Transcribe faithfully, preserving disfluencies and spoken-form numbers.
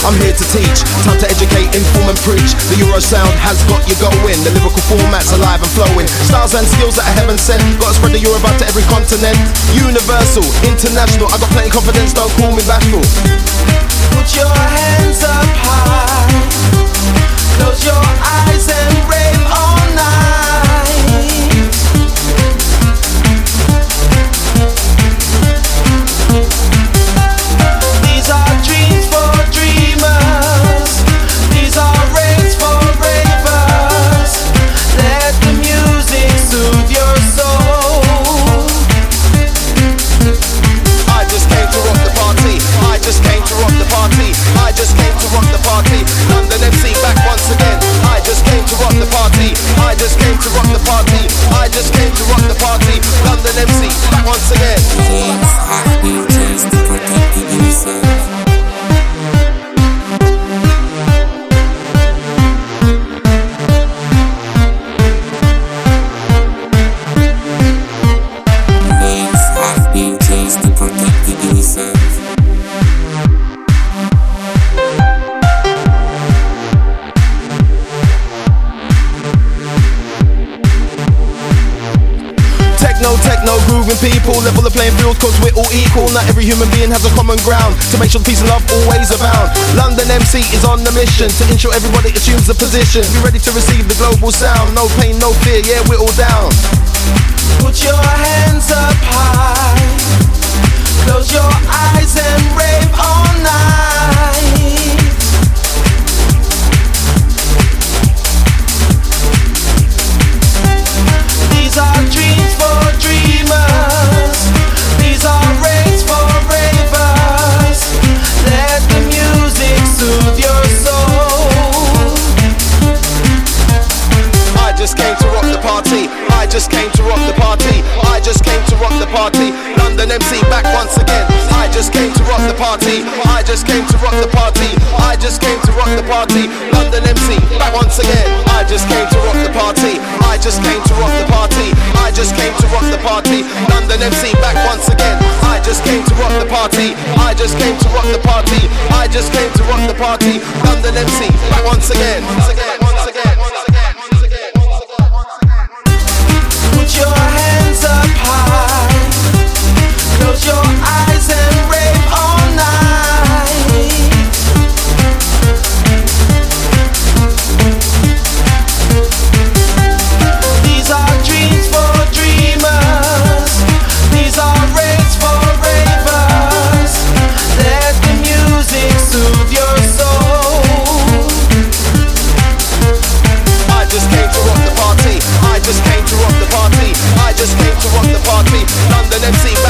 I'm here to teach, time to educate, inform and preach. The Euro sound has got you going. The lyrical format's alive and flowing. Styles and skills that are heaven sent. Gotta spread the Euro out to every continent. Universal, international. I got plenty confidence, don't call me bashful. Put your hands up high. Close your eyes and rave all night. These are dreams for dreamers. These are raves for ravers. Let the music soothe your soul. I just came to rock the party. I just came to rock the party. I just came to rock the party. London M C back once again. I just came to rock the party. I just came to rock the party. I just came to rock the party. London M C back once again. Things have been changed to protect the innocent. Things have been changed to protect the innocent. Techno, techno, grooving people. Level the playing field cause we're all equal. Not every human being has a common ground. To make sure the peace and love always abound. London M C is on the mission to ensure everybody assumes a position. Be ready to receive the global sound. No pain, no fear, yeah, we're all down. Put your hands up high. Close your eyes and rave all night. These are dreams for dreamers. These are raves for ravers. Let the music soothe your soul. I just came to rock the party. I just came to rock the party. I just came to rock the party. London M C back once again. I just came to rock the party. I just came to rock the party. I just came to rock the party. London M C back once again. I just came to rock the party. I just came to rock the party. I just came to rock the party. London M C back once again. I just came to rock the party. I just came to rock the party. I just came to rock the party. London M C back once again. Once again. Once again. Once again. Once again. Put your hands up high. Close your eyes and rave all night. These are dreams for dreamers. These are raves for ravers. Let the music soothe your soul. I just came to rock the party. I just came to rock the party. I just came to rock the party. London M C